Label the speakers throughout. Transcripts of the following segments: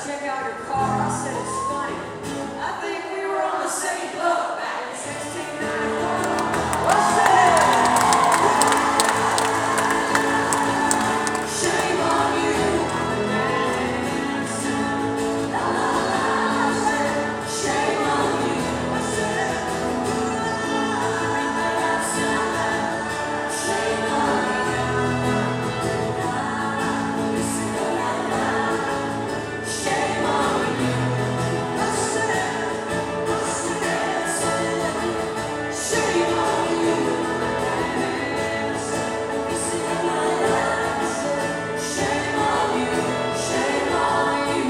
Speaker 1: check out your car. I said, it's funny. I think we were on the same boat back in 1694. What's that? Shame on you. La, la, la. I said, shame on you. I said, shame on you. Shame on you. I said, shame on you. Shame on you. Shame on you.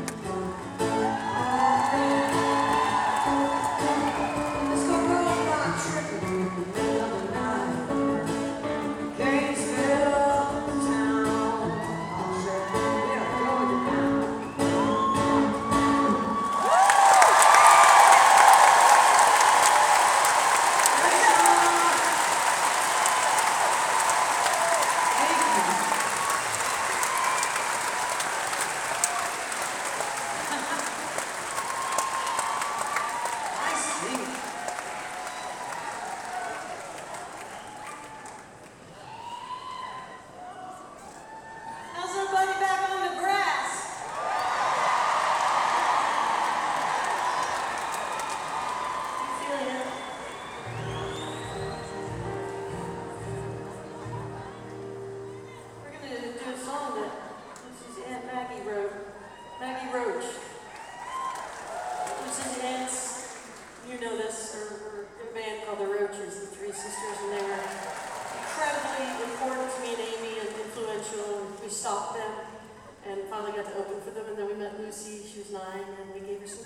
Speaker 1: Let's go road tripping in the middle of the night. Gainesville town. I'll say, yeah, go with it now. How's everybody back on the grass? You feeling it? We're gonna do a song that this is Aunt Maggie wrote. Maggie Roach. This is Aunt's, you know this, we're in a band called the Roaches, the three sisters, and they were incredibly important to me and Amy and influential, and we stopped them and finally got to open for them, and then we met Lucy, she was 9, and we gave her some